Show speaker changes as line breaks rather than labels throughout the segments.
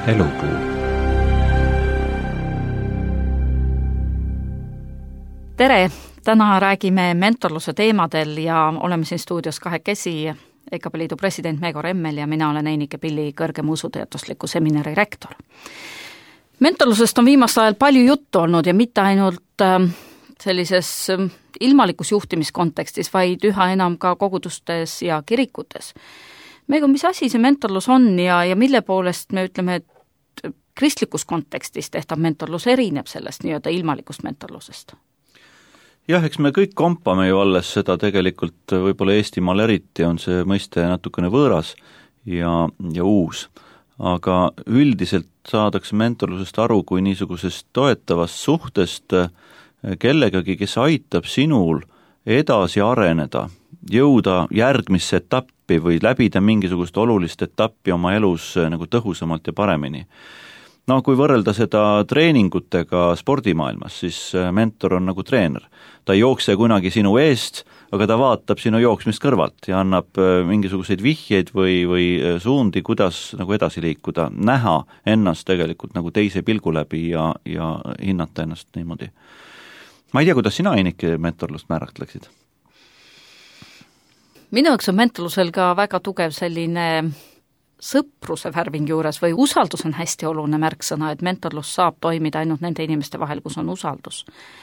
Elupuu.
Tere! Täna räägime mentorluse teemadel ja oleme siin stuudios kahekesi, EKP Liidu president Meego Remmel ja mina olen Einike Pilli, kõrgem usuteadusliku seminari rektor. Mentorlusest on viimasel ajal palju juttu olnud ja mitte ainult sellises ilmalikus juhtimiskontekstis, vaid üha enam ka kogudustes ja kirikutes. Meego, mis asi see mentorlus on ja mille poolest me ütleme, et kristlikus kontekstis tehtav mentorlus erineb sellest nii-öelda ilmalikust mentorlusest?
Jah, eks me kõik kompame ju alles seda tegelikult, võib-olla Eestimaal eriti on see mõiste natukene võõras ja uus, aga üldiselt saadakse mentorlusest aru kui niisugusest toetavast suhtest kellegagi, kes aitab sinul edasi areneda, jõuda järgmisse etappi või läbida mingisugust olulist etappi oma elus nagu tõhusamalt ja paremini. No kui võrrelda seda treeningutega spordimaailmas, siis mentor on nagu treener. Ta ei jookse kunagi sinu eest, aga ta vaatab sinu jooksmist kõrvalt ja annab mingisuguseid vihjeid või suundi, kuidas nagu edasi liikuda, näha ennast tegelikult nagu teise pilgu läbi ja hinnata ennast niimoodi. Ma ei tea, kuidas sina, Einike, mentorlust määratleksid?
Minu jaoks on mentorlusel ka väga tugev selline sõpruse värving juures või usaldus on hästi oluline märksõna, et mentorlus saab toimida ainult nende inimeste vahel, kus on usaldus.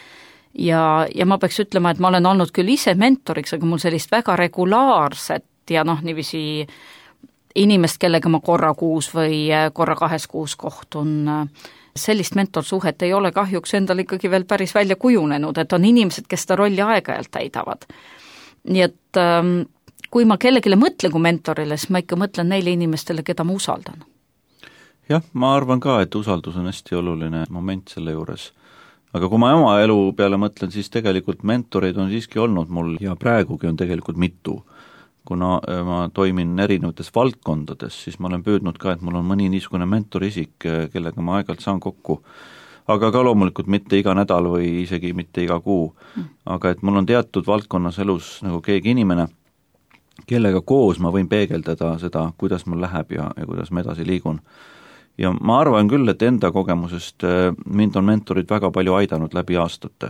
Ja ma peaks ütlema, et ma olen olnud küll ise mentoriks, aga mul sellist väga regulaarset ja niiviisi inimest, kellega ma korra kuus või korra 2 kuus kohtun, sellist mentorsuhet ei ole kahjuks endal ikkagi veel päris välja kujunenud, et on inimesed, kes seda rolli aeg-ajalt täidavad. Nii et kui ma kellegile mõtlen kui mentorile, siis ma ikka mõtlen neile inimestele, keda ma usaldan.
Jah, ma arvan ka, et usaldus on hästi oluline moment selle juures. Aga kui ma oma elu peale mõtlen, siis tegelikult mentoreid on siiski olnud mul ja praegugi on tegelikult mitu. Kuna ma toimin erinevates valdkondades, siis ma olen püüdnud ka, et mul on mõni niisugune mentorisik, kellega ma aeg-ajalt saan kokku. Aga ka loomulikult mitte iga nädal või isegi mitte iga kuu. Aga et mul on teatud valdkonnas elus nagu keegi inimene, kellega koos ma võin peegeldada seda, kuidas mul läheb ja kuidas ma edasi liigun. Ja ma arvan küll, et enda kogemusest mind on mentorid väga palju aidanud läbi aastate,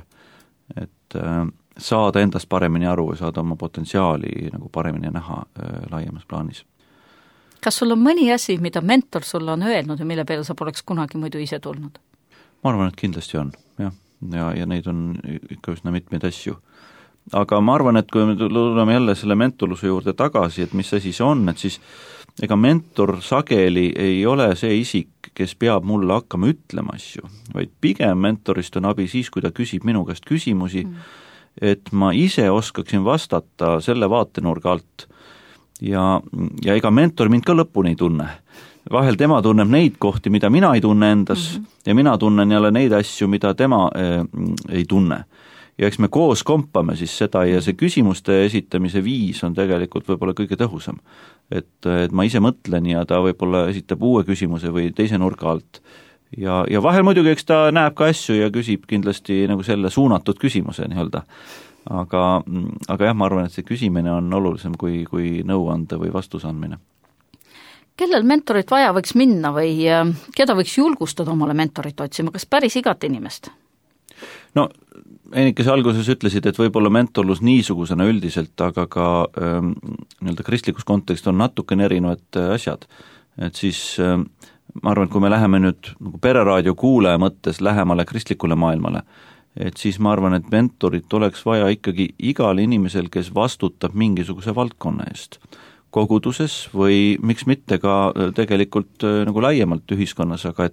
et saada endast paremini aru ja saada oma potentsiaali nagu paremini näha laiemas plaanis.
Kas sul on mõni asi, mida mentor sulle on öelnud ja mille peale sa poleks kunagi muidu ise tulnud?
Ma arvan, et kindlasti on, jah. Ja neid on ikka üsna mitmeid asju. Aga ma arvan, et kui me tuleme jälle selle mentorluse juurde tagasi, et mis asi see on, et siis ega mentor sageli ei ole see isik, kes peab mulle hakkama ütlema asju, vaid pigem mentorist on abi siis, kui ta küsib minu käest küsimusi, et ma ise oskaksin vastata selle vaatenurga alt. Ja ega mentor mind ka lõpuni ei tunne. Vahel tema tunneb neid kohti, mida mina ei tunne endas ja mina tunnen jälle neid asju, mida tema ei tunne. Ja eks me koos kompame siis seda ja see küsimuste esitamise viis on tegelikult võib-olla kõige tõhusam. Et ma ise mõtlen ja ta võib-olla esitab uue küsimuse või teise nurga alt. Ja vahel muidugi, eks ta näeb ka asju ja küsib kindlasti nagu selle suunatud küsimuse nii-öelda. Aga jah, ma arvan, et see küsimine on olulisem kui nõuande või vastusandmine.
Kellel mentorit vaja võiks minna või keda võiks julgustada omale mentorit otsima, kas päris igat inimest?
No, Einike, sa alguses ütlesid, et võib-olla mentorlus niisugusena üldiselt, aga ka nii-öelda kristlikus kontekst on natukene erinevad asjad. Et siis ma arvan, et kui me läheme nüüd nagu pereraadio kuulaja mõttes lähemale kristlikule maailmale, et siis ma arvan, et mentorit oleks vaja ikkagi igal inimesel, kes vastutab mingisuguse valdkonna eest koguduses või miks mitte ka tegelikult nagu laiemalt ühiskonnas, aga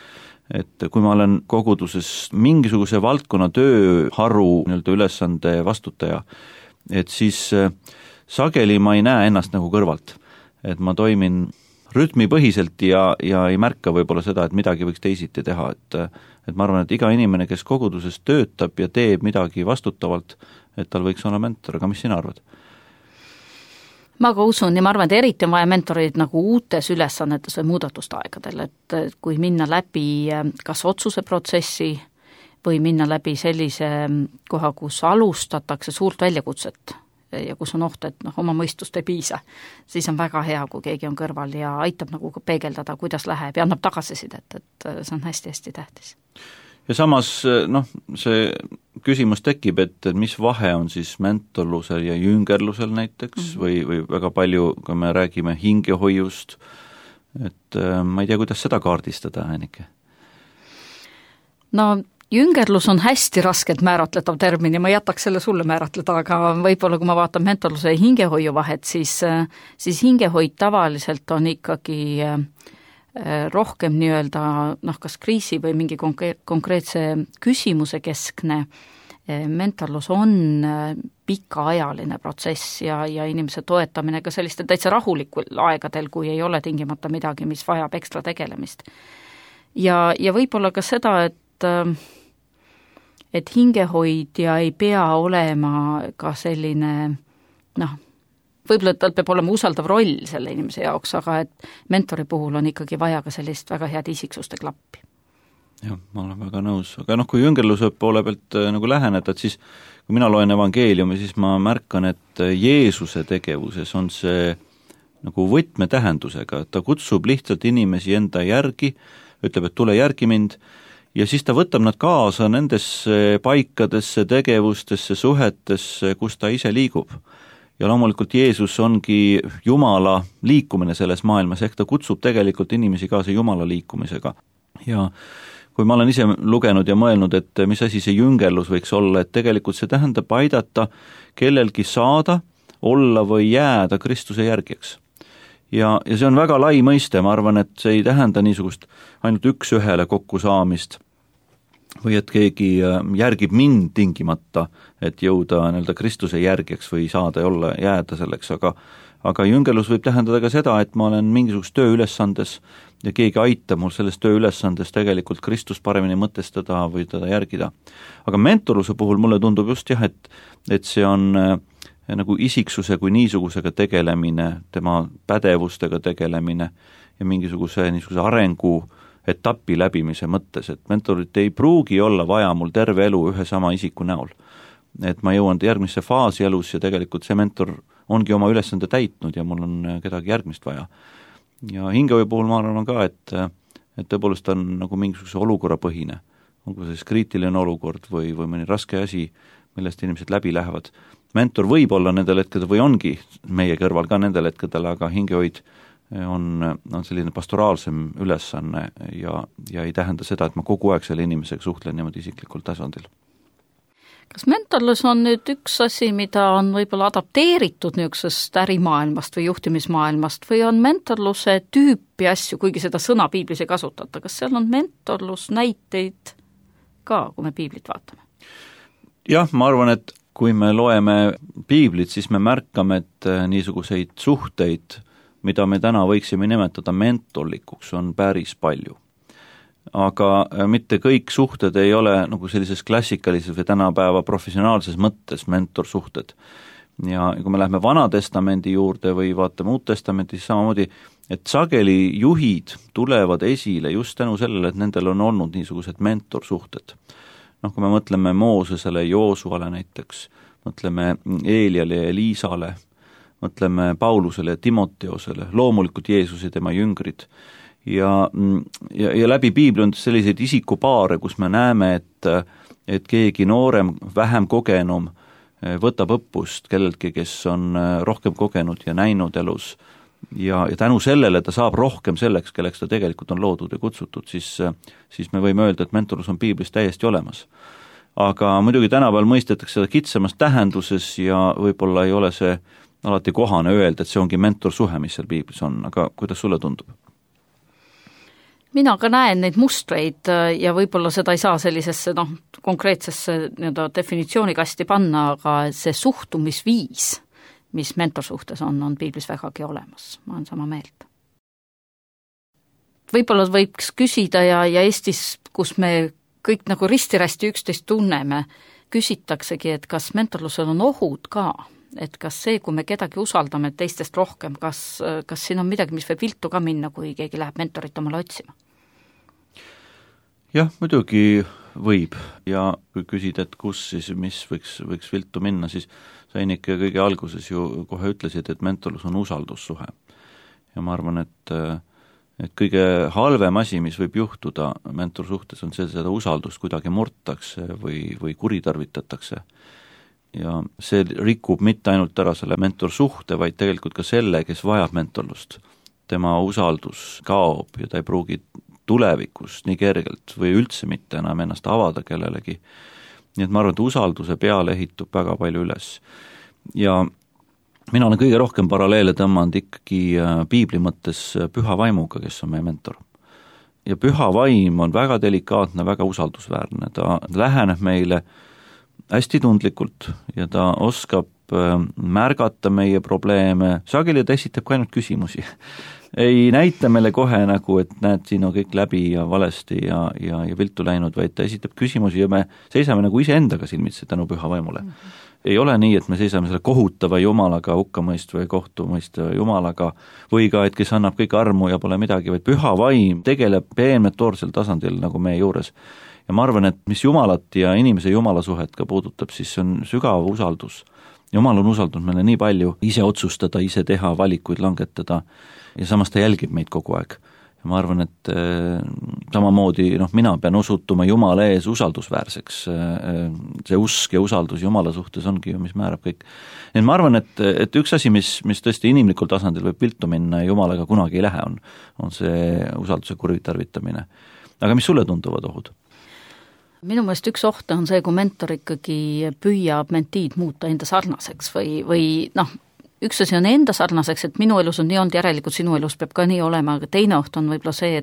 et kui ma olen koguduses mingisuguse valdkonna tööharu nii-öelda ülesande vastutaja, et siis sageli ma ei näe ennast nagu kõrvalt. Et ma toimin rütmipõhiselt ja ei märka võib-olla seda, et midagi võiks teisiti teha. Et ma arvan, et iga inimene, kes koguduses töötab ja teeb midagi vastutavalt, et tal võiks olla mentor, aga mis sina arvad?
Ma ka usun ja ma arvan, et eriti on vaja mentorid nagu uutes ülesannetes või muudatuste aegadel, et kui minna läbi kas otsuseprotsessi või minna läbi sellise koha, kus alustatakse suurt väljakutset ja kus on oht, et oma mõistust ei piisa, siis on väga hea, kui keegi on kõrval ja aitab nagu peegeldada, kuidas läheb ja annab tagasisidet, et see on hästi-hästi tähtis.
Ja samas see küsimus tekib, et mis vahe on siis mentorlusel ja jüngerlusel näiteks või väga palju, kui me räägime hingehoiust, et ma ei tea, kuidas seda kaardistada, Heinike?
No jüngerlus on hästi raskelt määratletav termin ja ma jätaks selle sulle määratleda, aga võib-olla kui ma vaatan mentorluse ja hingehoiu vahet, siis hingehoid tavaliselt on ikkagi rohkem nii-öelda kas kriisi või mingi konkreetse küsimuse keskne. Mentorlus on pikaajaline protsess ja inimese toetamine ka sellistel täitsa rahulikul aegadel, kui ei ole tingimata midagi, mis vajab ekstra tegelemist. Ja võib-olla ka seda, et hingehoidja ei pea olema ka selline, võib-olla tal peab olema usaldav roll selle inimese jaoks, aga et mentori puhul on ikkagi vaja ka sellist väga head isiksuste klappi.
Jah, ma olen väga nõus, aga kui jüngerluse poole pealt nagu läheneda, et siis kui mina loen evangeeliumi, siis ma märkan, et Jeesuse tegevuses on see nagu võtmetähendusega, et ta kutsub lihtsalt inimesi enda järgi, ütleb, et tule järgi mind, ja siis ta võtab nad kaasa nendesse paikadesse, tegevustesse, suhetesse, kus ta ise liigub. Ja loomulikult Jeesus ongi Jumala liikumine selles maailmas, ehk ta kutsub tegelikult inimesi kaasa Jumala liikumisega. Ja kui ma olen ise lugenud ja mõelnud, et mis asi see jüngerlus võiks olla, et tegelikult see tähendab aidata kellelgi saada, olla või jääda Kristuse järgiks. Ja see on väga lai mõiste, ma arvan, et see ei tähenda niisugust ainult üks-ühele kokkusaamist või et keegi järgib mind tingimata, et jõuda nii-öelda Kristuse järgiks või saada ja olla, jääda selleks, aga jüngerlus võib tähendada ka seda, et ma olen mingisugust tööülesandes ja keegi aitab mul selles tööülesandes tegelikult Kristust paremini mõtestada või teda järgida. Aga mentorluse puhul mulle tundub just jah, et see on nagu isiksuse kui niisugusega tegelemine, tema pädevustega tegelemine ja mingisuguse arengu etapi läbimise mõttes, et mentorit ei pruugi olla vaja mul terve elu ühe sama isiku näol. Et ma jõuan järgmisse faasi elus ja tegelikult see mentor ongi oma ülesande täitnud ja mul on kedagi järgmist vaja. Ja hingehoiu puhul ma arvan ka, et tõepoolest on nagu mingisuguse olukorrapõhine, olgu siis kriitiline olukord või mõni raske asi, millest inimesed läbi lähevad. Mentor võib olla nendel hetkedel või ongi meie kõrval ka nendel hetkedel, aga hingehoid on selline pastoraalsem ülesanne ja ei tähenda seda, et ma kogu aeg selle inimesega suhtlen niimoodi isiklikul tasandil.
Kas mentorlus on nüüd üks asi, mida on võib-olla adapteeritud niisugusest ärimaailmast või juhtimismaailmast või on mentorluse tüüpi asju, kuigi seda sõna piiblis ei kasutata, kas seal on mentorlus näiteid ka, kui me piiblit vaatame?
Jah, ma arvan, et kui me loeme piiblit, siis me märkame, et niisuguseid suhteid, mida me täna võiksime nimetada mentorlikuks, on päris palju. Aga mitte kõik suhted ei ole nagu sellises klassikalises või tänapäeva professionaalses mõttes mentorsuhted. Ja kui me läheme Vana-testamendi juurde või vaatame Uut testamenti, siis samamoodi, et sageli juhid tulevad esile just tänu sellele, et nendel on olnud niisugused mentorsuhted. Kui me mõtleme Moosesele, Joosuale näiteks, mõtleme Eeliale ja Eliisale, mõtleme Paulusele ja Timoteosele, loomulikult Jeesus ja tema jüngrid. Ja läbi piibli on selliseid isikupaare, kus me näeme, et keegi noorem, vähem kogenum võtab õppust kelleltki, kes on rohkem kogenud ja näinud elus ja tänu sellele ta saab rohkem selleks, kelleks ta tegelikult on loodud ja kutsutud, siis me võime öelda, et mentorlus on piiblis täiesti olemas. Aga muidugi tänapäeval mõistetakse seda kitsamas tähenduses ja võib-olla ei ole see alati kohane öelda, et see ongi mentorsuhe, mis seal piiblis on, aga kuidas sulle tundub?
Mina ka näen neid mustreid ja võib-olla seda ei saa sellisesse konkreetsesse definitsioonikasti panna, aga see suhtumisviis, mis mentorsuhtes on piiblis vägagi olemas. Ma olen sama meelt. Võib-olla võiks küsida ja Eestis, kus me kõik nagu risti-rästi üksteist tunneme, küsitaksegi, et kas mentorlusel on ohud ka, et kas see, kui me kedagi usaldame teistest rohkem, kas siin on midagi, mis võib viltu ka minna, kui keegi läheb mentorit omale otsima?
Jah, muidugi võib ja kui küsida, et kus siis, mis võiks viltu minna, siis sa Ennike kõige alguses ju kohe ütlesid, et mentorlus on usaldussuhe. Ja ma arvan, et kõige halvem asi, mis võib juhtuda mentorsuhtes, on see, seda usaldust kuidagi murtakse või kuritarvitatakse. Ja see rikub mitte ainult ära selle mentorsuhte, vaid tegelikult ka selle, kes vajab mentorlust. Tema usaldus kaob ja ta ei pruugi tulevikus nii kergelt või üldse mitte enam ennast avada kellelegi. Nii et ma arvan, et usalduse peale ehitub väga palju üles. Ja mina olen kõige rohkem paralleele tõmmanud ikkagi piibli mõttes püha vaimuga, kes on meie mentor. Ja püha vaim on väga delikaatne, väga usaldusväärne, ta läheneb meile hästi tundlikult ja ta oskab märgata meie probleeme, sageli ta esitab ka ainult küsimusi. Ei näita meile kohe nagu, et näed, siin on kõik läbi ja valesti ja viltu läinud, vaid ta esitab küsimusi ja me seisame nagu iseendaga silmitsi tänu püha vaimule. Ei ole nii, et me seisame selle kohutava jumalaga, hukkamõistva ja kohtumõistva jumalaga või ka, et kes annab kõik armu ja pole midagi, vaid püha vaim tegeleb peenmetoorsel tasandil nagu meie juures. Ja ma arvan, et mis jumalat ja inimese jumala suhet ka puudutab, siis on sügav usaldus. Jumal on usaldanud meile nii palju ise otsustada, ise teha, valikuid langetada ja samas ta jälgib meid kogu aeg. Ja ma arvan, et samamoodi mina pean osutuma Jumala ees usaldusväärseks. See usk ja usaldus Jumala suhtes ongi ju, mis määrab kõik. Nii ma arvan, et üks asi, mis tõesti inimlikul tasandil võib viltu minna ja Jumalaga kunagi ei lähe, on see usalduse kuritarvitamine. Aga mis sulle tunduvad ohud?
Minu meelest üks oht on see, kui mentor ikkagi püüab mentiid muuta enda sarnaseks või üks asi on enda sarnaseks, et minu elus on nii olnud, järelikult sinu elus peab ka nii olema, aga teine oht on võib-olla see,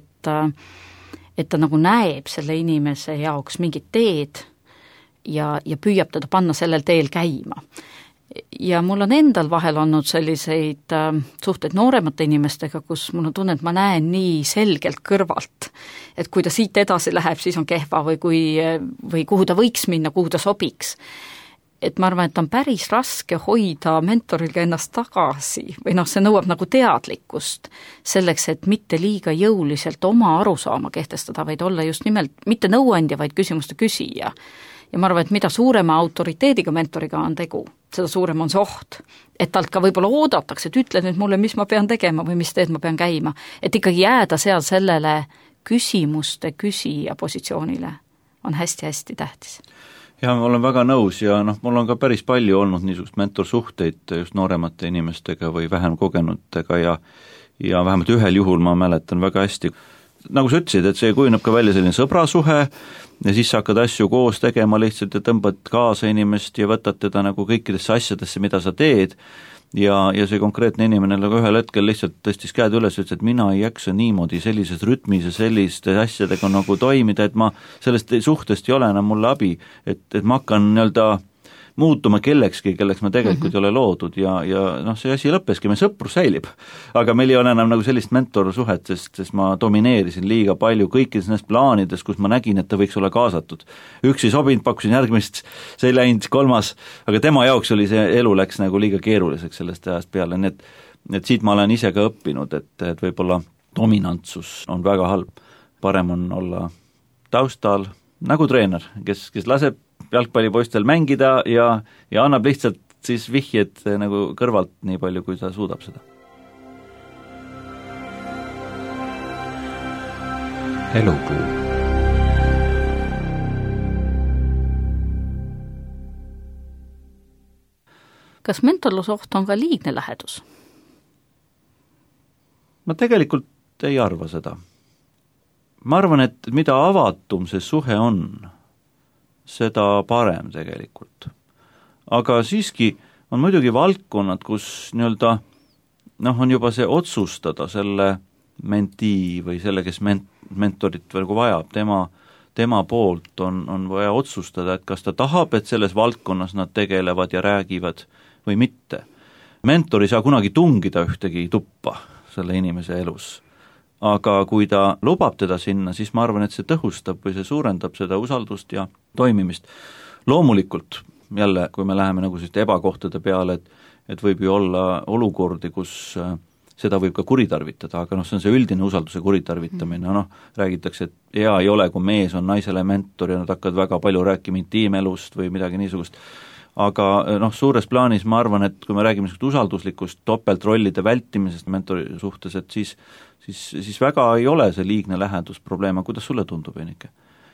et ta nagu näeb selle inimese jaoks mingit teed ja püüab teda panna sellel teel käima. Ja mul on endal vahel olnud selliseid suhteid nooremate inimestega, kus mul on tunne, et ma näen nii selgelt kõrvalt, et kui ta siit edasi läheb, siis on kehva või kuhu ta võiks minna, kuhu ta sobiks. Et ma arvan, et on päris raske hoida mentoriga ennast tagasi või see nõuab nagu teadlikkust selleks, et mitte liiga jõuliselt oma arusaama kehtestada, vaid olla just nimelt mitte nõuandja, vaid küsimuste küsija. Ja ma arvan, et mida suurema autoriteediga mentoriga on tegu, seda suurem on see oht, et talt ka võib-olla oodatakse, et ütle nüüd mulle, mis ma pean tegema või mis teed ma pean käima, et ikkagi jääda seal sellele küsimuste küsija positsioonile on hästi-hästi tähtis.
Ja ma olen väga nõus ja mul on ka päris palju olnud niisugust mentorsuhteid just nooremate inimestega või vähem kogenutega ja vähemalt ühel juhul ma mäletan väga hästi, nagu sa ütlesid, et see kujuneb ka välja selline sõbrasuhe ja siis sa hakkad asju koos tegema lihtsalt ja tõmbad kaasa inimest ja võtad teda nagu kõikidesse asjadesse, mida sa teed ja see konkreetne inimene nagu ühel hetkel lihtsalt tõstis käed üles ja ütles, et mina ei jaksa niimoodi sellises rütmis ja selliste asjadega nagu toimida, et ma sellest suhtest ei ole enam mulle abi, et ma hakkan muutuma kellekski, kelleks ma tegelikult ei ole loodud ja see asi lõppeski, meie sõprus säilib. Aga meil ei ole enam nagu sellist mentorsuhet, sest ma domineerisin liiga palju kõikides nendest plaanides, kus ma nägin, et ta võiks olla kaasatud. Üks ei sobinud, pakkusin järgmist, see ei läinud, kolmas, aga tema jaoks oli see elu läks nagu liiga keeruliseks sellest ajast peale, nii et siit ma olen ise ka õppinud, et võib-olla dominantsus on väga halb. Parem on olla taustal nagu treener, kes laseb jalgpallipoistel mängida ja annab lihtsalt siis vihjed nagu kõrvalt nii palju, kui ta suudab seda.
Elupuu.
Kas mentorlusoht on ka liigne lähedus?
Ma tegelikult ei arva seda. Ma arvan, et mida avatum see suhe on, seda parem tegelikult. Aga siiski on muidugi valdkonnad, kus on juba see otsustada selle menti või selle, kes mentorit vajab, tema poolt on vaja otsustada, et kas ta tahab, et selles valdkonnas nad tegelevad ja räägivad või mitte. Mentor ei saa kunagi tungida ühtegi tuppa selle inimese elus. Aga kui ta lubab teda sinna, siis ma arvan, et see tõhustab või see suurendab seda usaldust ja toimimist. Loomulikult, jälle, kui me läheme nagu ebakohtade peale, et võib ju olla olukordi, kus seda võib ka kuritarvitada, aga see on see üldine usalduse kuritarvitamine, räägitakse, et hea ei ole, kui mees on naisele mentor ja nad hakkavad väga palju rääkima intiimelust või midagi niisugust, aga suures plaanis ma arvan, et kui me räägime usalduslikust topeltrollide vältimisest mentori suhtes, et siis väga ei ole see liigne lähedusprobleem, kuidas sulle tundub, Ennike?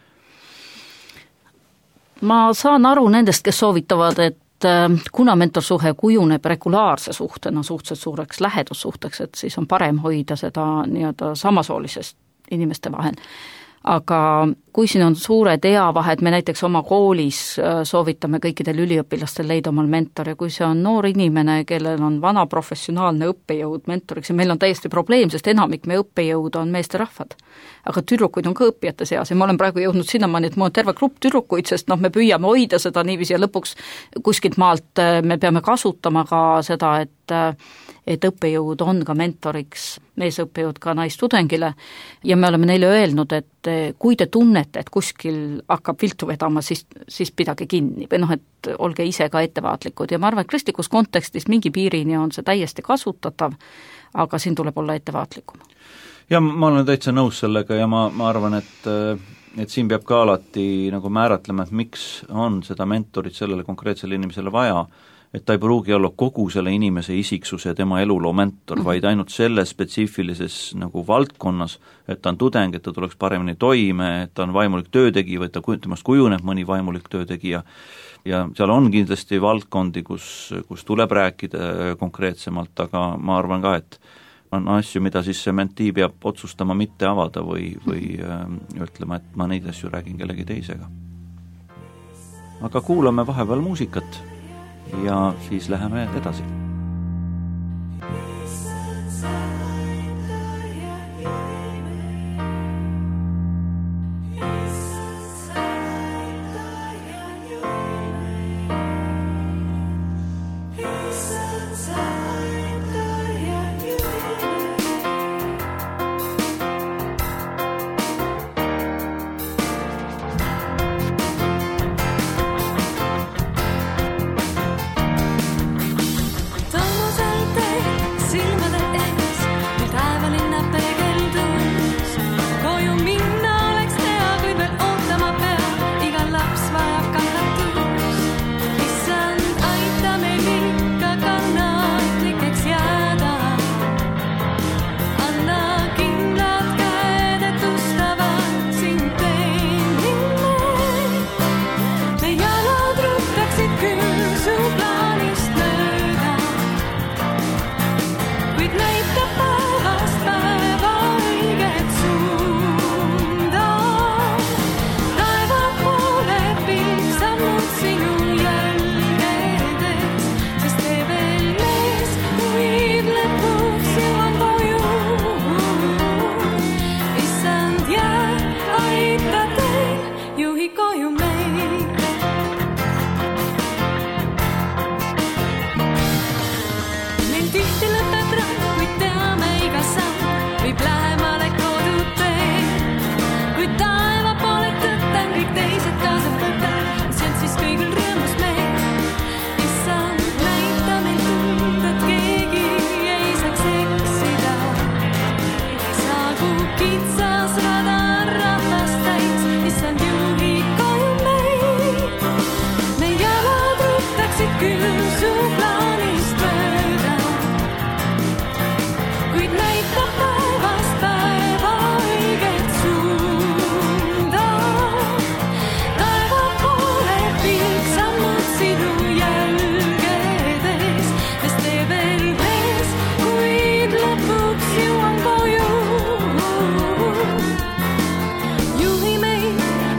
Ma saan aru nendest, kes soovitavad, et kuna mentorsuhe kujuneb regulaarse suhtena suhteliselt suureks lähedussuhteks, et siis on parem hoida seda nii-öelda samasoolisest inimeste vahel. Aga kui siin on suured eavahed, me näiteks oma koolis soovitame kõikidel üliõpilastel leida omal mentor ja kui see on noor inimene, kellel on vana professionaalne õppejõud mentoriks ja meil on täiesti probleem, sest enamik meie õppejõud on meesterahvad. Aga tüdrukuid on ka õppijate seas ja ma olen praegu jõudnud sinnamaani, et mul on terve grupp tüdrukuid, sest me püüame hoida seda niiviisi ja lõpuks kuskilt maalt me peame kasutama ka seda, et õppejõud on ka mentoriks, meesõppejõud ka naistudengile ja me oleme neile öelnud, et kui te tunnete, et kuskil hakkab viltu vedama, siis pidage kinni või et olge ise ka ettevaatlikud ja ma arvan, et kristlikus kontekstis mingi piirini on see täiesti kasutatav, aga siin tuleb olla ettevaatlikum.
Ja ma olen täitsa nõus sellega ja ma arvan, et siin peab ka alati nagu määratlema, et miks on seda mentorit sellele konkreetsele inimesele vaja, et ta ei pruugi olla kogu selle inimese isiksuse ja tema eluloo mentor, vaid ainult selles spetsiifilises nagu valdkonnas, et ta on tudeng, et ta tuleks paremini toime, et ta on vaimulik töötegija või temast kujuneb mõni vaimulik töötegija ja seal on kindlasti valdkondi, kus tuleb rääkida konkreetsemalt, aga ma arvan ka, et on asju, mida siis see mentee peab otsustama mitte avada või ütlema, et ma neid asju räägin kellegi teisega. Aga kuulame vahepeal muusikat ja siis läheme edasi.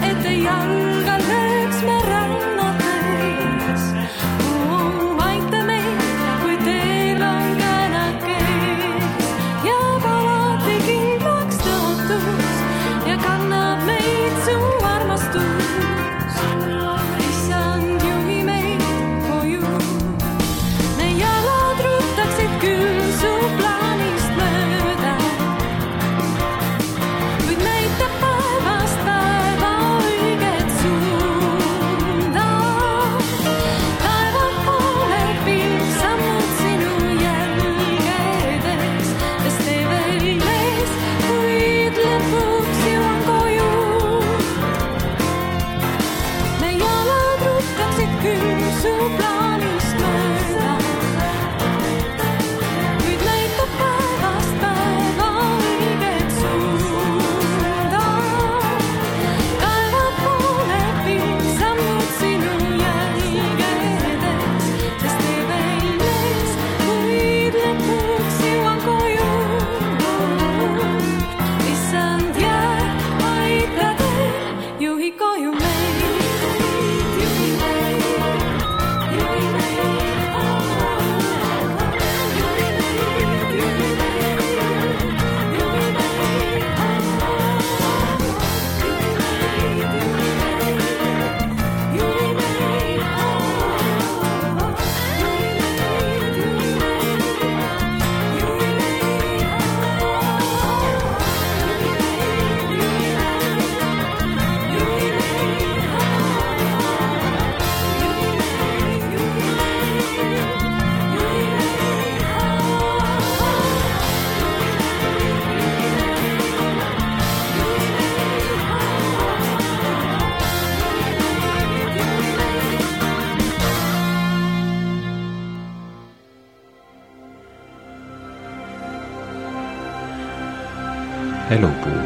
Jalga lööks me rannatäis, aita me
Elupuu.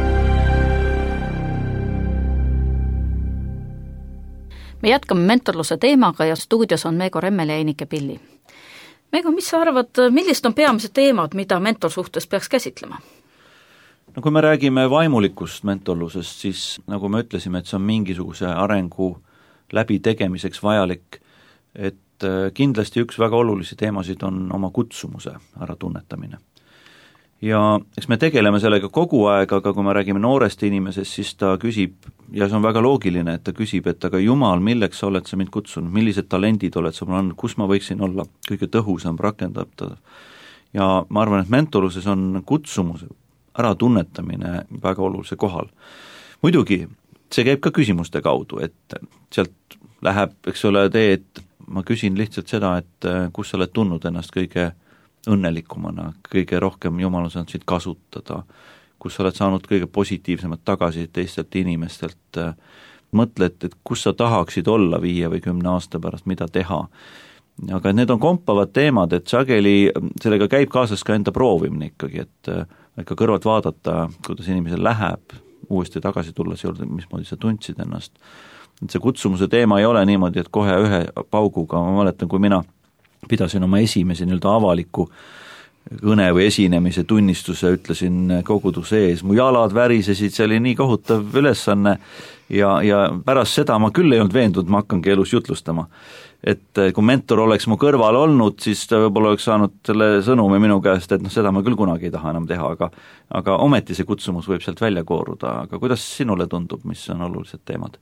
Me jätkame mentorluse teemaga ja stuudios on Meego Remmel ja Einike Pilli. Meego, mis sa arvad, millised on peamised teemad, mida mentorsuhtes peaks käsitlema?
No kui me räägime vaimulikust mentorlusest, siis nagu me ütlesime, et see on mingisuguse arengu läbitegemiseks vajalik, et kindlasti üks väga olulisi teemasid on oma kutsumuse äratunnetamine. Ja eks me tegeleme sellega kogu aeg, aga kui me räägime noorest inimesest, siis ta küsib, ja see on väga loogiline, et ta küsib, et aga Jumal, milleks sa oled sa mind kutsunud, millised talendid oled sa mulle andnud, kus ma võiksin olla kõige tõhusam rakendatav. Ja ma arvan, et mentorluses on kutsumuse äratunnetamine väga olulise kohal. Muidugi, see käib ka küsimuste kaudu, et sealt läheb, eks ole, et ma küsin lihtsalt seda, et kus sa oled tundnud ennast kõige õnnelikumana, kõige rohkem Jumal on saanud siit kasutada, kus sa oled saanud kõige positiivsemat tagasi teistelt inimestelt, mõtle, et kus sa tahaksid olla 5 või 10 aasta pärast, mida teha. Aga need on kompavad teemad, et sageli sellega käib kaasas ka enda proovimine ikkagi, et ikka kõrvalt vaadata, kuidas inimesel läheb, uuesti tagasi tulla see juurde, mismoodi sa tundsid ennast. Et see kutsumuse teema ei ole niimoodi, et kohe ühe pauguga, ma mäletan, kui mina pidasin oma esimese avaliku kõne või esinemise tunnistuse, ütlesin koguduse ees, mu jalad värisesid, see oli nii kohutav ülesanne ja pärast seda ma küll ei olnud veendunud, ma hakkangi elus jutlustama. Et kui mentor oleks mu kõrval olnud, siis ta võib-olla oleks saanud selle sõnumi minu käest, et seda ma küll kunagi ei taha enam teha, aga ometi see kutsumus võib sealt välja kooruda, aga kuidas sinule tundub, mis on olulised teemad?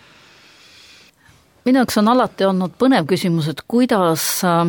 Minu jaoks on alati olnud põnev küsimus, et kuidas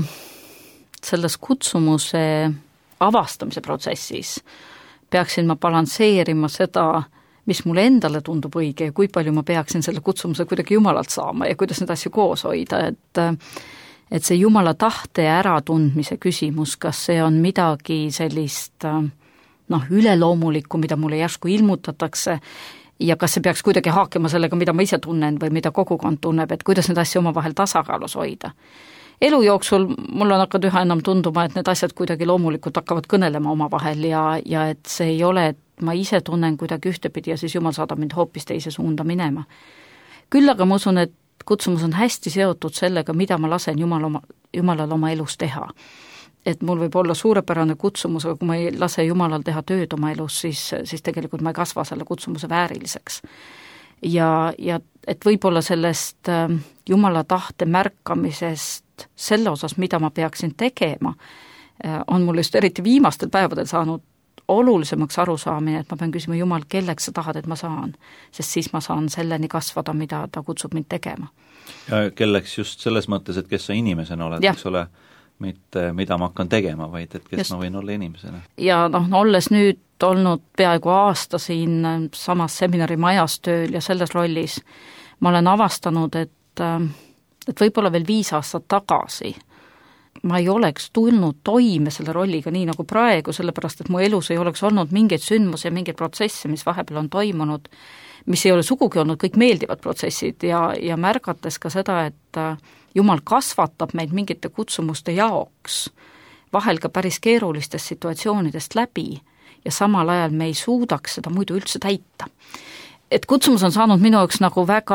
selles kutsumuse avastamise protsessis peaksin ma balansseerima seda, mis mulle endale tundub õige ja kui palju ma peaksin selle kutsumuse kuidagi Jumalalt saama ja kuidas neid asju koos hoida, et see Jumala tahte äratundmise küsimus, kas see on midagi sellist üleloomulikku, mida mulle järsku ilmutatakse, ja kas see peaks kuidagi haakima sellega, mida ma ise tunnen või mida kogukond tunneb, et kuidas need asju omavahel tasakaalus hoida. Elu jooksul mul on hakanud üha enam tunduma, et need asjad kuidagi loomulikult hakkavad kõnelema omavahel ja et see ei ole, et ma ise tunnen kuidagi ühtepidi ja siis Jumal saadab mind hoopis teise suunda minema. Küll aga ma usun, et kutsumus on hästi seotud sellega, mida ma lasen Jumalal oma elus teha. Et mul võib olla suurepärane kutsumus, aga kui ma ei lase Jumalal teha tööd oma elus, siis tegelikult ma ei kasva selle kutsumuse vääriliseks. Ja et võib-olla sellest Jumala tahte märkamisest selle osas, mida ma peaksin tegema, on mul just eriti viimastel päevadel saanud olulisemaks arusaamine, et ma pean küsima Jumal, kelleks sa tahad, et ma saan, sest siis ma saan selleni kasvada, mida ta kutsub mind tegema.
Ja kelleks just selles mõttes, et kes sa inimesena oled, eks ole, mitte mida ma hakkan tegema, vaid et kes ma võin olla inimesena. Ja
olles nüüd olnud peaaegu aasta siin samas seminarimajas tööl ja selles rollis, ma olen avastanud, et võib-olla veel 5 aastat tagasi ma ei oleks tulnud toime selle rolliga nii nagu praegu, sellepärast et mu elus ei oleks olnud mingeid sündmusi ja mingeid protsesse, mis vahepeal on toimunud, mis ei ole sugugi olnud kõik meeldivad protsessid ja märgates ka seda, et Jumal kasvatab meid mingite kutsumuste jaoks, vahel ka päris keerulistest situatsioonidest läbi ja samal ajal me ei suudaks seda muidu üldse täita. Et kutsumus on saanud minu jaoks nagu väga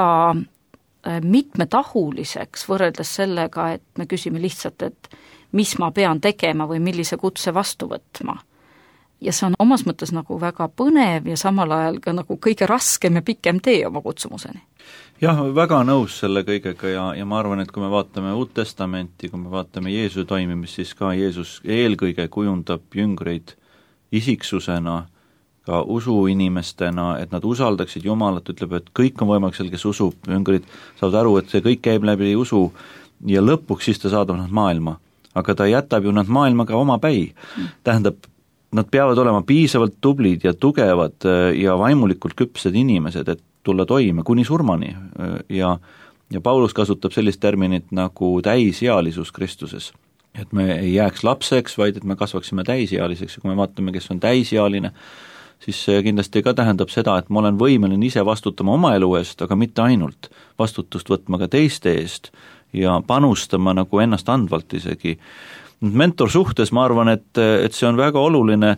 mitmetahuliseks võrreldes sellega, et me küsime lihtsalt, et mis ma pean tegema või millise kutse vastu võtma. Ja see on omas mõttes nagu väga põnev ja samal ajal ka nagu kõige raskem ja pikem tee oma kutsumuseni.
Jah, väga nõus selle kõigega ja ma arvan, et kui me vaatame Uut Testamenti, kui me vaatame Jeesuse toimimist, siis ka Jeesus eelkõige kujundab jüngreid isiksusena, ka usuinimestena, et nad usaldaksid Jumalat, ütleb, et kõik on võimalik seal, kes usub, jüngrid saavad aru, et see kõik käib läbi usu ja lõpuks siis ta saadab nad maailma. Aga ta jätab ju nad maailmaga omapäi. Tähendab, nad peavad olema piisavalt tublid ja tugevad ja vaimulikult küpsed inimesed, et tulla toime kuni surmani ja Paulus kasutab sellist terminit nagu täisealisus Kristuses. Et me ei jääks lapseks, vaid et me kasvaksime täisealiseks ja kui me vaatame, kes on täisealine, siis see kindlasti ka tähendab seda, et ma olen võimeline ise vastutama oma elu eest, aga mitte ainult vastutust võtma ka teiste eest ja panustama nagu ennast andvalt isegi. Mentorsuhtes ma arvan, et see on väga oluline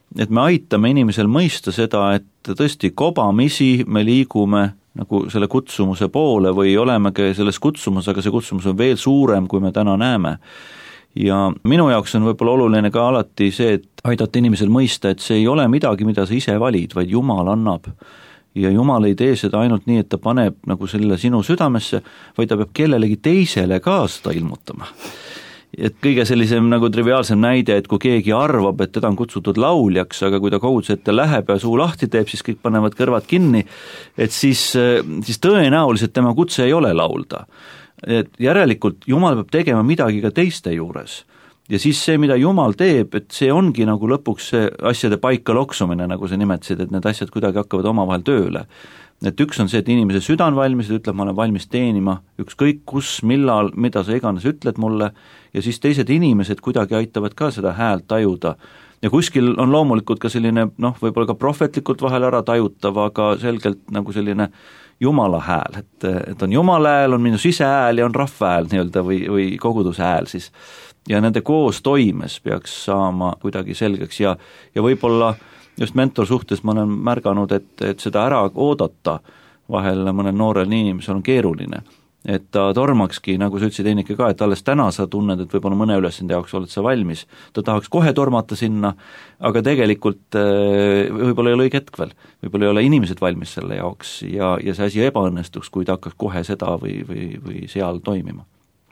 et me aitame inimesel mõista seda, et tõesti kobamisi me liigume nagu selle kutsumuse poole või olemegi selles kutsumus, aga see kutsumus on veel suurem, kui me täna näeme. Ja minu jaoks on võib-olla oluline ka alati see, et aidata inimesel mõista, et see ei ole midagi, mida sa ise valid, vaid Jumal annab. Ja Jumal ei tee seda ainult nii, et ta paneb nagu selle sinu südamesse, vaid ta peab kellelegi teisele ka seda ilmutama. Et kõige sellisem nagu triviaalsem näide, et kui keegi arvab, et teda on kutsutud lauljaks, aga kui ta koguduse ette läheb ja suu lahti teeb, siis kõik panevad kõrvad kinni, et siis tõenäoliselt tema kutse ei ole laulda. Et järelikult Jumal peab tegema midagi ka teiste juures. Ja siis see, mida Jumal teeb, et see ongi nagu lõpuks see asjade paika loksumine, nagu sa nimetasid, et need asjad kuidagi hakkavad omavahel tööle. Et üks on see, et inimese süda on valmis, et ütleb, ma olen valmis teenima, ükskõik kus, millal, mida sa iganes ütled mulle, ja siis teised inimesed kuidagi aitavad ka seda häält tajuda. Ja kuskil on loomulikult ka selline, võib-olla ka prohvetlikult vahel ära tajutav, aga selgelt nagu selline Jumala hääl, et on Jumala hääl, on minu sisehääl ja on rahva hääl nii-öelda või koguduse hääl siis. Ja nende koos toimes peaks saama kuidagi selgeks ja võib-olla just mentor suhtes ma olen märganud, et seda ära oodata vahel mõnel noorel inimesel on keeruline. Et ta tormakski, nagu sa ütlesid Einike ka, et alles täna sa tunned, et võib-olla mõne ülesande jaoks oled sa valmis. Ta tahaks kohe tormata sinna, aga tegelikult võib-olla ei ole õige hetk veel. Võib-olla ei ole inimesed valmis selle jaoks ja see asi ebaõnnestuks, kui ta hakkaks kohe seda või seal toimima.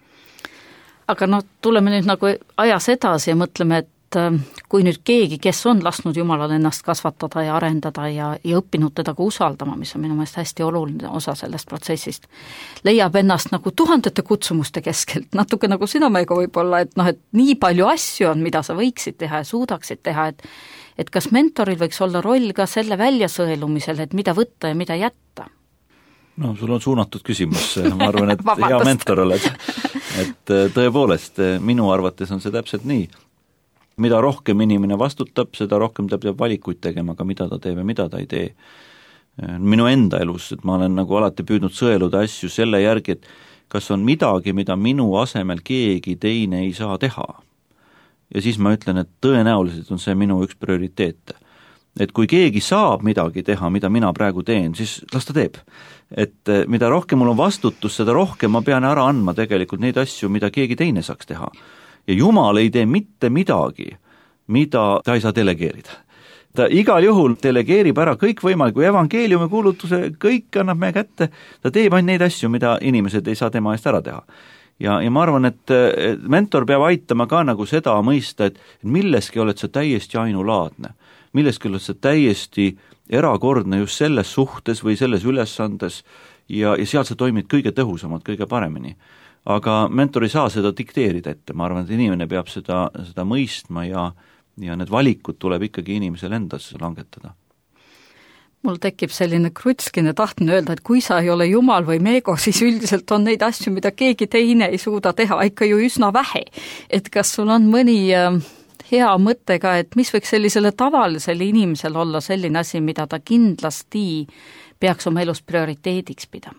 Aga tuleme nüüd nagu ajas edasi ja mõtleme, et kui nüüd keegi, kes on lasknud Jumalal ennast kasvatada ja arendada ja õppinud teda ka usaldama, mis on minu meelest hästi oluline osa sellest protsessist, leiab ennast nagu tuhandete kutsumuste keskelt, natuke nagu sinumega võib-olla, et et nii palju asju on, mida sa võiksid teha ja suudaksid teha, et kas mentoril võiks olla roll ka selle väljasõelumisel, et mida võtta ja mida jätta?
No sul on suunatud küsimus, ma arvan, et hea mentor oled, et tõepoolest minu arvates on see täpselt nii. Mida rohkem inimene vastutab, seda rohkem ta peab valikuid tegema, aga mida ta teeb ja mida ta ei tee. Minu enda elus, et ma olen nagu alati püüdnud sõeluda asju selle järgi, et kas on midagi, mida minu asemel keegi teine ei saa teha. Ja siis ma ütlen, et tõenäoliselt on see minu üks prioriteete. Et kui keegi saab midagi teha, mida mina praegu teen, siis las ta teeb. Et mida rohkem mul on vastutus, seda rohkem ma pean ära andma tegelikult neid asju, mida keegi teine saaks teha. Ja Jumal ei tee mitte midagi, mida ta ei saa delegeerida. Ta igal juhul delegeerib ära kõik võimaliku evangeeliumi kuulutuse, kõik annab meie kätte, ta teeb ainult neid asju, mida inimesed ei saa tema eest ära teha. Ja ma arvan, et mentor peab aitama ka nagu seda mõista, et milleski oled sa täiesti ainulaadne, milleski oled sa täiesti erakordne just selles suhtes või selles ülesandes ja seal sa toimid kõige tõhusamalt, kõige paremini. Aga mentor ei saa seda dikteerida ette, ma arvan, et inimene peab seda mõistma ja need valikud tuleb ikkagi inimesel endas langetada.
Mul tekib selline krutskine tahtmine öelda, et kui sa ei ole Jumal või Meego, siis üldiselt on neid asju, mida keegi teine ei suuda teha, ikka ju üsna vähe. Et kas sul on mõni hea mõte ka, et mis võiks sellisele tavalisele inimesel olla selline asi, mida ta kindlasti peaks oma elus prioriteediks pidama?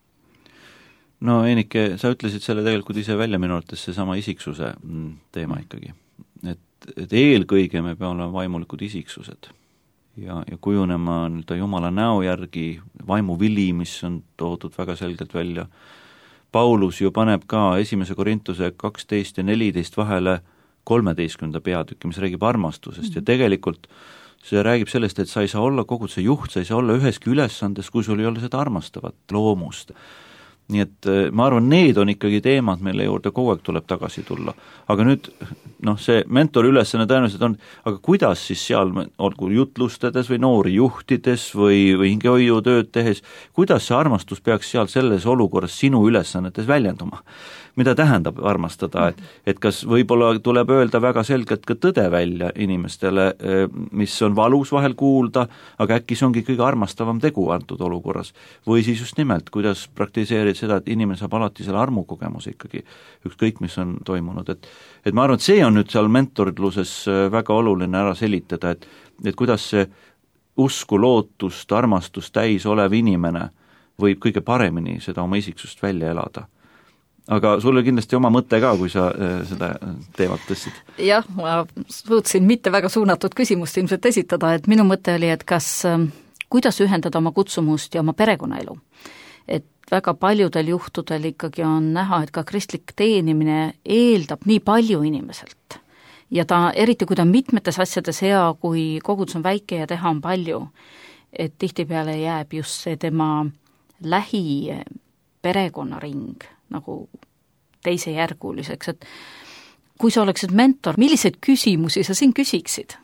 No Einike, sa ütlesid selle tegelikult ise välja minu arvates seesama isiksuse teema ikkagi. Et eelkõige me peame olema vaimulikud isiksused ja kujunema Jumala näo järgi vaimu vili, mis on toodud väga selgelt välja. Paulus ju paneb ka 1. Korintuse 12 ja 14 vahele 13. peatükki, mis räägib armastusest ja tegelikult see räägib sellest, et sa ei saa olla koguduse juht, sa ei saa olla üheski ülesandes, kui sul ei ole seda armastavat loomust. Nii et ma arvan, need on ikkagi teemad, mille juurde kogu aeg tuleb tagasi tulla. Aga nüüd, see mentori ülesanne tõenäoliselt on, aga kuidas siis seal, olgu jutlustades või noori juhtides või hingehoiu tööd tehes, kuidas see armastus peaks seal selles olukorras sinu ülesannetes väljenduma? Mida tähendab armastada, et kas võib-olla tuleb öelda väga selgelt ka tõde välja inimestele, mis on valus vahel kuulda, aga äkki see ongi kõige armastavam tegu antud olukorras. Või siis just nimelt, kuidas praktiseerid seda, et inimene saab alati selle armukogemuse ikkagi, ükskõik mis on toimunud. Et ma arvan, et see on nüüd seal mentorluses väga oluline ära selitada, et kuidas see usku, lootust, armastust täis olev inimene võib kõige paremini seda oma isiksust välja elada. aga sul oli kindlasti oma mõte ka, kui sa seda teemat tõstsid.
Jah, ma suutsin mitte väga suunatud küsimust ilmselt esitada, et minu mõte oli, et kuidas ühendada oma kutsumust ja oma perekonnaelu. Et väga paljudel juhtudel ikkagi on näha, et ka kristlik teenimine eeldab nii palju inimeselt. Ja ta, eriti kui ta on mitmetes asjades hea, kui kogudus on väike ja teha on palju, et tihtipeale jääb just see tema lähi perekonnaring nagu teisejärguliseks, et kui sa oleksid mentor, milliseid küsimusi sa siin küsiksid?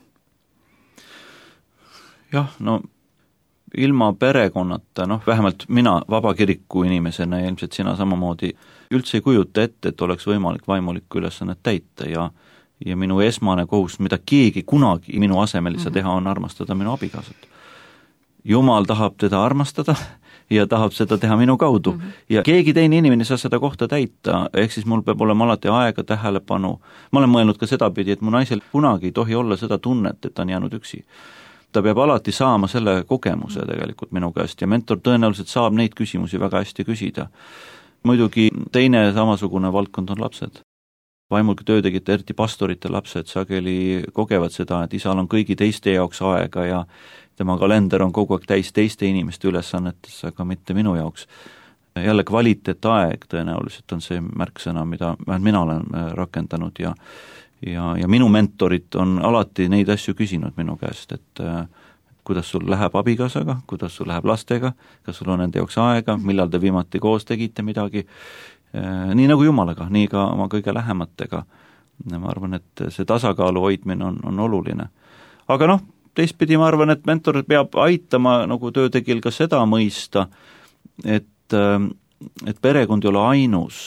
Jah, no ilma perekonnata, vähemalt mina vabakiriku inimesena ja ilmselt sina samamoodi üldse ei kujuta ette, et oleks võimalik vaimulikku ülesannet täita ja minu esmane kohus, mida keegi kunagi minu asemel ei saa teha, on armastada minu abikaasat. Jumal tahab teda armastada ja tahab seda teha minu kaudu ja keegi teine inimene ei saa seda kohta täita, ehk siis mul peab olema alati aega, tähelepanu. Ma olen mõelnud ka seda pidi, et mu naisel kunagi ei tohi olla seda tunnet, et ta on jäänud üksi. Ta peab alati saama selle kogemuse tegelikult minu käest ja mentor tõenäoliselt saab neid küsimusi väga hästi küsida. Muidugi teine samasugune valdkond on lapsed. Vaimulike töötegijate, eriti pastorite lapsed sageli kogevad seda, et isal on kõigi teiste jaoks aega ja tema kalender on kogu aeg täis teiste inimeste ülesannetes, aga mitte minu jaoks. Jälle kvaliteetaeg tõenäoliselt on see märksõna, mida mina olen rakendanud ja minu mentorid on alati neid asju küsinud minu käest, et kuidas sul läheb abikaasaga, kuidas sul läheb lastega, kas sul on nende jaoks aega, millal te viimati koos tegite midagi, nii nagu Jumalaga, nii ka oma kõige lähematega. Ma arvan, et see tasakaalu hoidmine on oluline. Aga teistpidi ma arvan, et mentor peab aitama nagu töötegijal ka seda mõista, et perekond ei ole ainus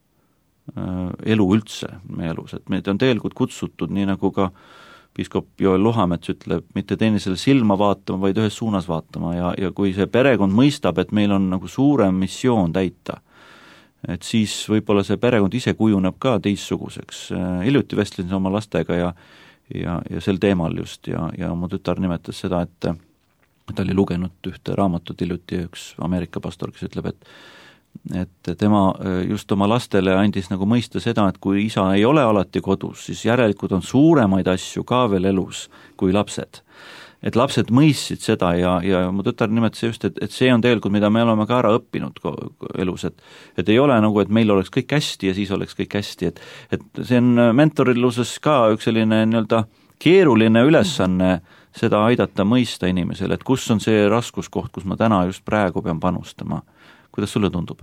elu üldse meie elus, et meid on tegelikult kutsutud, nii nagu ka piiskop Joel Luhamets ütleb, mitte teinesele silma vaatama, vaid ühes suunas vaatama ja kui see perekond mõistab, et meil on nagu suurem missioon täita, et siis võib-olla see perekond ise kujuneb ka teissuguseks. Hiljuti vestlesin oma lastega ja sel teemal just ja mu tütar nimetas seda, et ta oli lugenud ühte raamatut hiljuti üks Ameerika pastor, kes ütleb, et tema just oma lastele andis nagu mõista seda, et kui isa ei ole alati kodus, siis järelikult on suuremaid asju ka veel elus kui lapsed. Et lapsed mõistsid seda ja mu tütar nimetas just, et see on tegelikult, mida me oleme ka ära õppinud elus, et ei ole nagu, et meil oleks kõik hästi ja siis oleks kõik hästi, et see on mentoriluses ka üks selline keeruline ülesanne seda aidata mõista inimesele, et kus on see raskuskoht, kus ma täna just praegu pean panustama. Kuidas sulle tundub?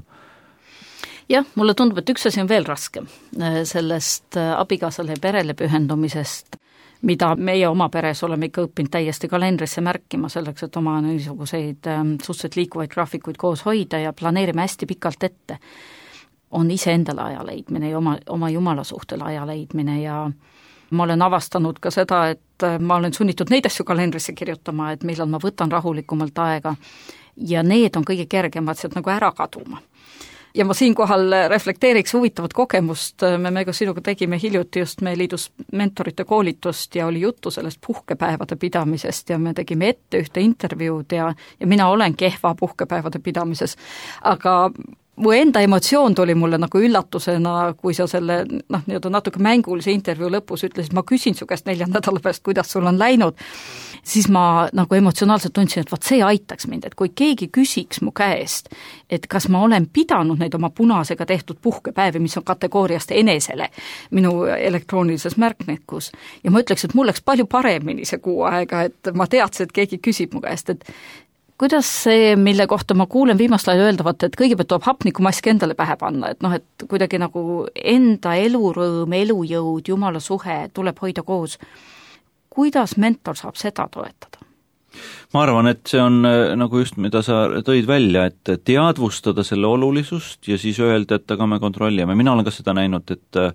Jah, mulle tundub, et üks asi on veel raskem sellest abikaasale ja perele pühendumisest, mida meie oma peres oleme ikka õppinud täiesti kalendrisse märkima selleks, et oma niisuguseid suhteliselt liikuvaid graafikuid koos hoida ja planeerime hästi pikalt ette, on iseendale aja leidmine ja oma Jumala suhtele aja leidmine ja ma olen avastanud ka seda, et ma olen sunnitud neid asju kalendrisse kirjutama, et millal ma võtan rahulikumalt aega ja need on kõige kergemad sealt nagu ära kaduma. Ja ma siinkohal reflekteeriks huvitavat kogemust, me ka sinuga tegime hiljuti just meie liidus mentorite koolitust ja oli juttu sellest puhkepäevade pidamisest ja me tegime ette ühte intervjuud ja mina olen kehva puhkepäevade pidamises, aga mu enda emotsioon tuli mulle nagu üllatusena, kui sa selle natuke mängulise intervjuu lõpus ütlesid, ma küsin su käest 4 nädala pärast, kuidas sul on läinud, siis ma nagu emotsionaalselt tundsin, et see aitaks mind, et kui keegi küsiks mu käest, et kas ma olen pidanud neid oma punasega tehtud puhkepäevi, mis on kategooriast enesele minu elektroonilises märknikus, ja ma ütleks, et mul läks palju paremini see kuu aega, et ma teadsin, et keegi küsib mu käest, et kuidas see, mille kohta ma kuulen viimast ajal öeldavat, et kõigepealt tuleb hapnikumask endale pähe panna, et et kuidagi nagu enda elurõõm, elujõud, Jumala suhe tuleb hoida koos. Kuidas mentor saab seda toetada?
Ma arvan, et see on nagu just, mida sa tõid välja, et teadvustada selle olulisust ja siis öelda, et aga me kontrollime. Mina olen ka seda näinud,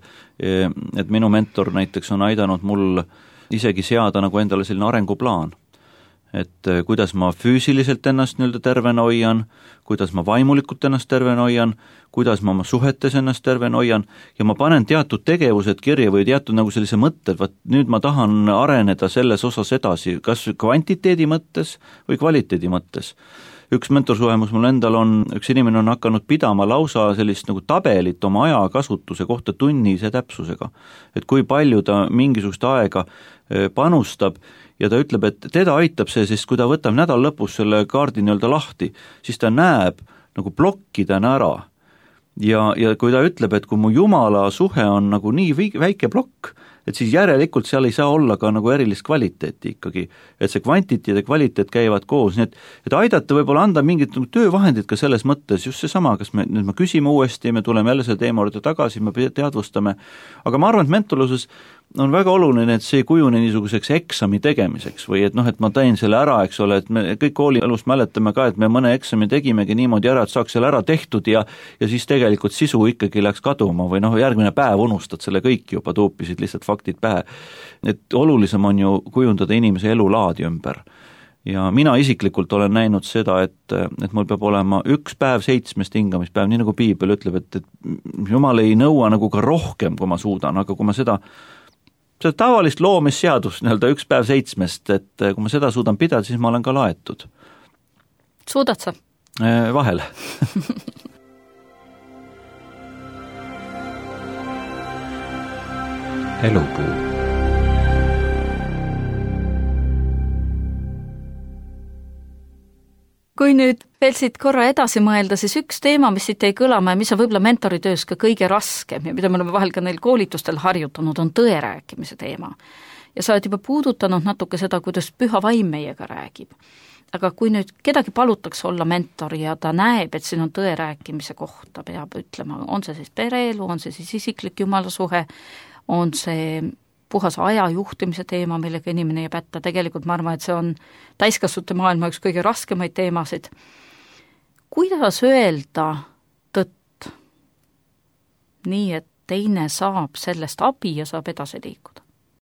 et minu mentor näiteks on aidanud mul isegi seada nagu endale selline arenguplaan. Et kuidas ma füüsiliselt ennast tervena hoian, kuidas ma vaimulikult ennast tervena hoian, kuidas ma oma suhetes ennast tervena hoian ja ma panen teatud tegevused kirja või teatud nagu sellise mõtted, nüüd ma tahan areneda selles osas edasi, kas kvantiteedi mõttes või kvaliteedi mõttes. üks mentorsuhemus mul endal on, üks inimene on hakanud pidama lausa sellist nagu tabelit oma ajakasutuse kohta tunnise täpsusega. Et kui palju ta mingisugust aega panustab ja ta ütleb, et teda aitab see, sest kui ta võtab nädal lõpus selle kaardi nii-öelda lahti, siis ta näeb nagu plokkidena ära. Ja kui ta ütleb, et kui mu jumala suhe on nagu nii väike plokk, et siis järelikult seal ei saa olla ka nagu erilist kvaliteeti ikkagi, et see kvantiteet ja kvaliteet käivad koos, nii et aidata võib-olla anda mingid töövahendid ka selles mõttes, just seesama, kas me küsime uuesti, me tuleme jälle selle teema juurde tagasi, me teadvustame, aga ma arvan, et mentorluses on väga oluline, et see ei kujune niisuguseks eksami tegemiseks või et et ma teen selle ära, eks ole, et me kõik koolielust mäletame ka, et me mõne eksami tegimegi niimoodi ära, et saaks selle ära tehtud ja siis tegelikult sisu ikkagi läks kaduma või järgmine päev unustad selle kõik juba, tuupisid lihtsalt faktid pähe. Et olulisem on ju kujundada inimese elulaadi ümber. Ja mina isiklikult olen näinud seda, et mul peab olema 1 päev 7 hingamispäev, nii nagu Piibel ütleb, et Jumal ei nõua nagu ka rohkem, kui ma suudan, aga kui ma seda tavalist loomisseadust 1 päev 7, et kui ma seda suudan pidada, siis ma olen ka laetud.
Suudad sa?
Vahel.
Elupuu.
Kui nüüd veel siit korra edasi mõelda, siis üks teema, mis siit ei kõlama ja mis on võib-olla mentoritöös ka kõige raskem ja mida me oleme vahel ka neil koolitustel harjutanud, on tõe rääkimise teema. Ja sa oled juba puudutanud natuke seda, kuidas püha vaim meiega räägib. Aga kui nüüd kedagi palutakse olla mentor ja ta näeb, et siin on tõe rääkimise kohta, peab ütlema, on see siis pereelu, on see siis isiklik jumalasuhe, on see puhas aja juhtimise teema, millega inimene jääb hätta, tegelikult ma arvan, et see on täiskasvute maailma üks kõige raskemaid teemasid. Kuidas öelda tõtt nii, et teine saab sellest abi ja saab edasi liikuda?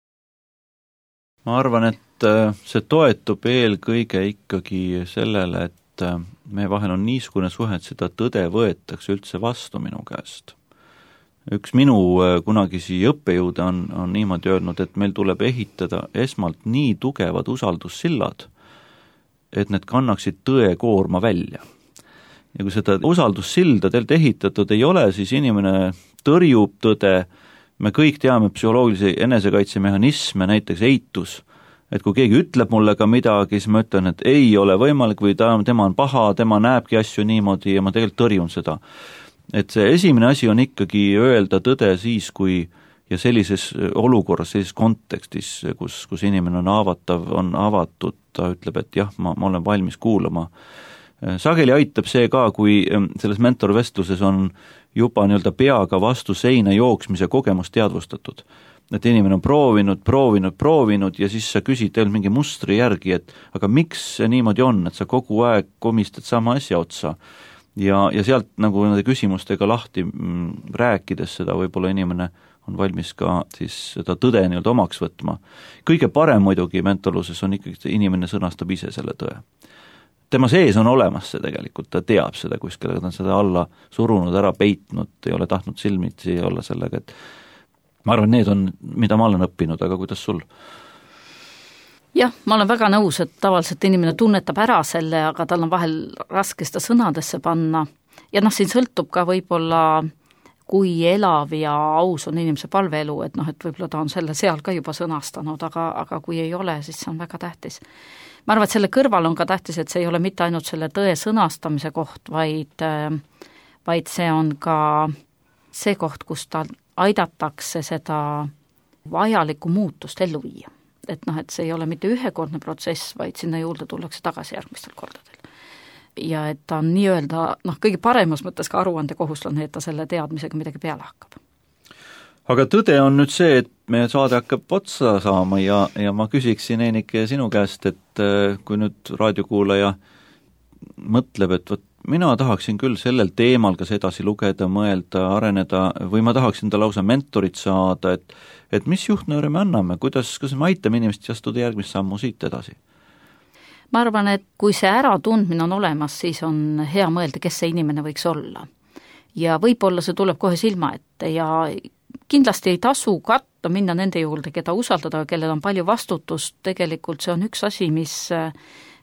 Ma arvan, et see toetub eelkõige ikkagi sellele, et me vahel on niisugune suhe, et seda tõde võetakse üldse vastu minu käest. Üks minu kunagisi õppejõude on niimoodi öelnud, et meil tuleb ehitada esmalt nii tugevad usaldussillad, et need kannaksid tõe koorma välja. Ja kui seda usaldussilda teilt ehitatud ei ole, siis inimene tõrjub tõde, me kõik teame psühholoogilisi enesekaitsemehhanisme, näiteks eitus, et kui keegi ütleb mulle ka midagi, siis ma ütlen, et ei ole võimalik või tema on paha, tema näebki asju niimoodi ja ma tegelikult tõrjun seda. Et see esimene asi on ikkagi öelda tõde siis, kui ja sellises olukorras, sellises kontekstis, kus inimene on avatud, ta ütleb, et jah, ma olen valmis kuulama. Sageli aitab see ka, kui selles mentorvestluses on juba peaga vastu seina jooksmise kogemus teadvustatud. Et inimene on proovinud ja siis sa küsid teil mingi mustri järgi, et aga miks see niimoodi on, et sa kogu aeg komistad sama asja otsa. Ja sealt nagu nende küsimustega lahti rääkides seda võib-olla inimene on valmis ka siis seda tõde omaks võtma. Kõige parem muidugi mentorluses on ikkagi, et inimene sõnastab ise selle tõe. Tema sees on olemas see tegelikult, ta teab seda kuskil, ta on seda alla surunud, ära peitnud, ei ole tahtnud silmitsi olla sellega, et ma arvan, need on, mida ma olen õppinud, aga kuidas sul?
Jah, ma olen väga nõus, et tavaliselt inimene tunnetab ära selle, aga tal on vahel raske seda sõnadesse panna. Ja siin sõltub ka võib-olla, kui elav ja aus on inimese palveelu, et võib-olla ta on selle seal ka juba sõnastanud, aga kui ei ole, siis see on väga tähtis. Ma arvan, et selle kõrval on ka tähtis, et see ei ole mitte ainult selle tõe sõnastamise koht, vaid see on ka see koht, kus ta aidatakse seda vajalikku muutust ellu viia. Et see ei ole mitte ühekordne protsess, vaid sinna juurde tullakse tagasi järgmistel kordadel. Ja et ta on nii-öelda kõige paremas mõttes ka aruande kohuslane, et ta selle teadmisega midagi peale hakkab.
Aga tõde on nüüd see, et meie saade hakkab otsa saama ja ma küsiksin Eenike sinu käest, et kui nüüd raadiokuulaja mõtleb, et mina tahaksin küll sellel teemal kas edasi lugeda, mõelda, areneda või ma tahaksin ta lausa mentorit saada, et mis juhtnööre me anname, kuidas me aitame inimest astuda järgmist sammu siit edasi?
Ma arvan, et kui see äratundmine on olemas, siis on hea mõelda, kes see inimene võiks olla. Ja võib-olla see tuleb kohe silma ette ja kindlasti ei tasu katta minna nende juurde, keda usaldada, kellel on palju vastutust, tegelikult see on üks asi, mis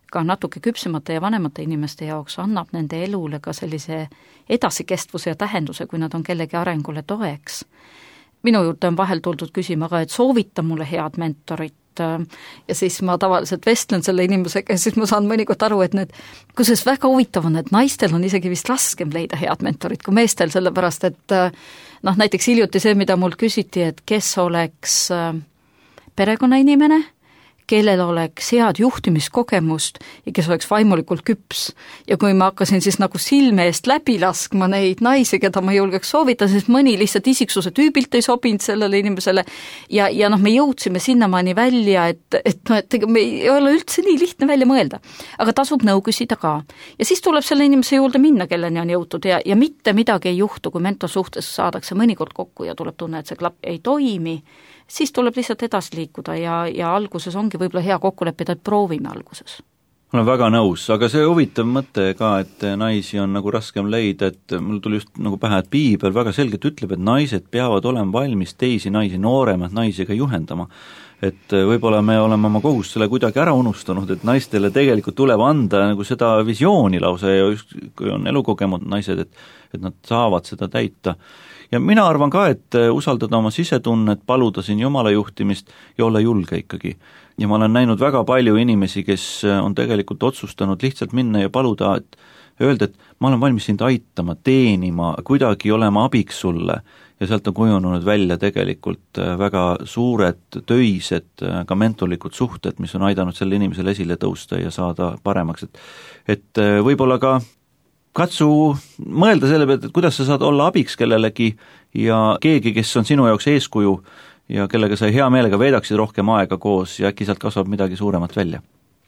ka natuke küpsemate ja vanemate inimeste jaoks annab nende elule ka sellise edasikestvuse ja tähenduse, kui nad on kellegi arengule toeks. Minu juurde on vahel tuldud küsima ka, et soovita mulle head mentorit, ja siis ma tavaliselt vestlen selle inimesega ja siis ma saan mõnikord aru, et kusjuures väga huvitav on, et naistel on isegi vist raskem leida head mentorit kui meestel, sellepärast et näiteks hiljuti see, mida mul küsiti, et kes oleks perekonnainimene, kellel oleks head juhtimiskogemust ja kes oleks vaimulikult küps. Ja kui ma hakkasin siis nagu silme eest läbi laskma neid naisi, keda ma julgeks soovita, siis mõni lihtsalt isiksuse tüübilt ei sobinud sellele inimesele ja me jõudsime sinnamaani välja, et me ei ole üldse nii lihtne välja mõelda. Aga tasub nõu küsida ka. Ja siis tuleb selle inimese juurde minna, kelleni on jõutud ja mitte midagi ei juhtu, kui mentorsuhtes saadakse mõnikord kokku ja tuleb tunne, et see klapp ei toimi, siis tuleb lihtsalt edasi liikuda ja alguses ongi võib-olla hea kokku leppida, et proovime alguses.
Ma olen väga nõus, aga see huvitav mõte ka, et naisi on nagu raskem leida, et mul tuli just nagu pähe, et Piibel väga selgelt ütleb, et naised peavad olema valmis teisi naisi, nooremat naisi ka juhendama. Et võib-olla me oleme oma kohust selle kuidagi ära unustanud, et naistele tegelikult tuleb anda nagu seda visiooni lause ja just kui on elukogemud naised, et nad saavad seda täita. Ja mina arvan ka, et usaldada oma sisetunnet, paluda siin Jumala juhtimist ja olla julge ikkagi. Ja ma olen näinud väga palju inimesi, kes on tegelikult otsustanud lihtsalt minna ja paluda, et öelda, et ma olen valmis sind aitama, teenima, kuidagi olema abiks sulle ja sealt on kujunenud välja tegelikult väga suured, töised, ka mentorlikud suhted, mis on aidanud selle inimesele esile tõusta ja saada paremaks. Et võib-olla ka katsu mõelda selle pealt, et kuidas sa saad olla abiks kellelegi ja keegi, kes on sinu jaoks eeskuju ja kellega sa hea meelega veedaksid rohkem aega koos ja äkki sealt kasvab midagi suuremat välja.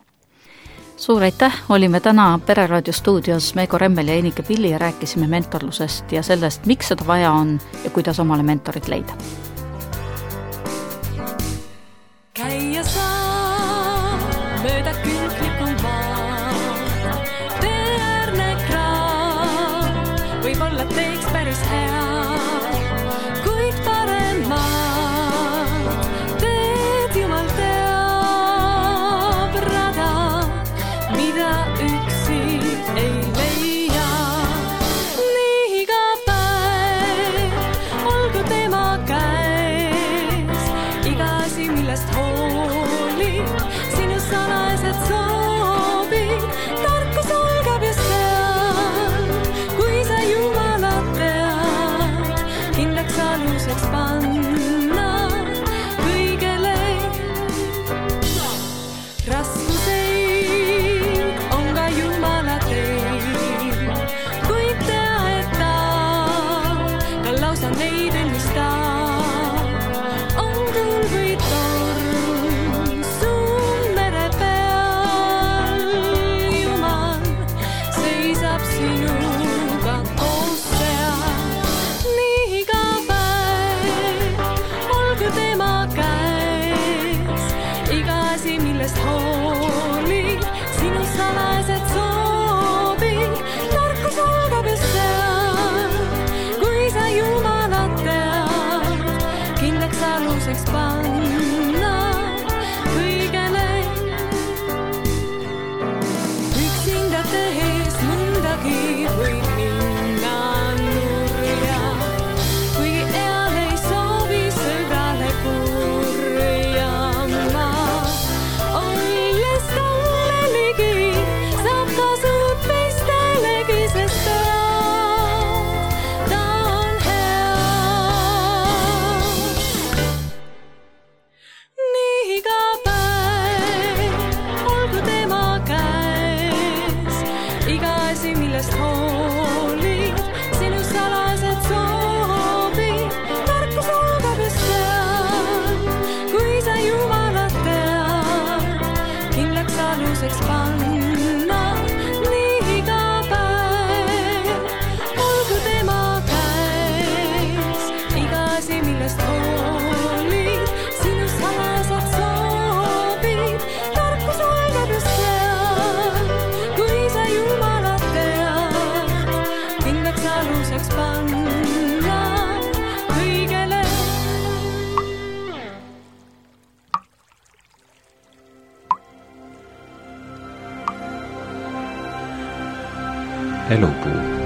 Suur aitäh, olime täna Pereraadio stuudios Meego Remmel ja Enike Pilli ja rääkisime mentorlusest ja sellest, miks seda vaja on ja kuidas omale mentorit leida. Käia saa mööda künklikku maa, teärne kraav, võib-olla teeks päris hea, kuid paremad teed Jumal teab rada, mida üksi ei leia. Liiga päev, olgu tema käes, iga asi, millest hoolib, sinu salajased soobib, tarkus algab just seal, kui sa Jumalat tead, kindlaks aluseks panna kõigele. Raskuseid on ka Jumala teil, kuid tea, et ta ka lausa neid ennistab. On tuul või torm sun mere peal, Jumal seisab sinuga koos seal. Liiga päev, olgu tema käes, iga asi, millest hoolib, sinu salajased soobib, tarkus algab just seal, kui sa Jumalat tead, kindlaks aluseks panna kõigele. Üksinda tehes mõndagi võib minna nurja, kuigi eal ei soovi sõbrale kurjama. Olles talle ligi, saab kasu teistelegi, sest ta on hea.
Elupuu.